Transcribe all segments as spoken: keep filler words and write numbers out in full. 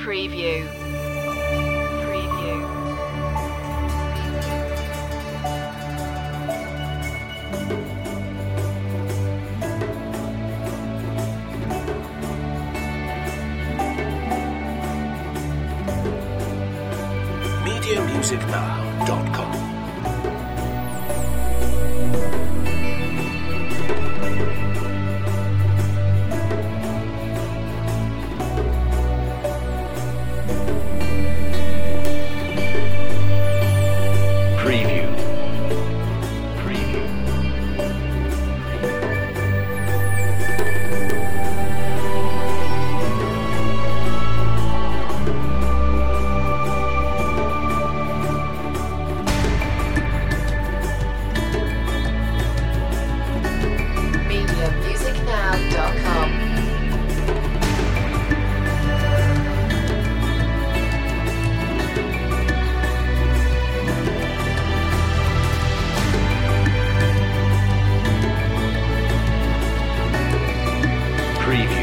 Preview. Preview. media music now dot com. Preview. Preview. media music now dot com. Preview.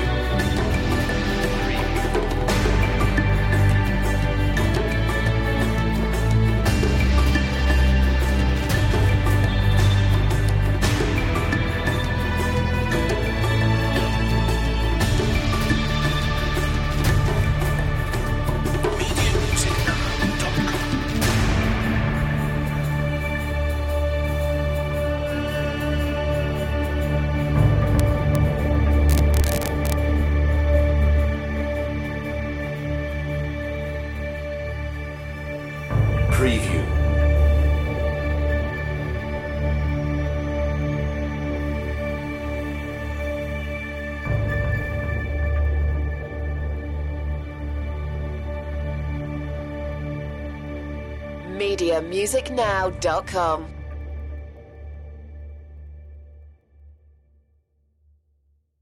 media music now dot com. Preview. media music now dot com.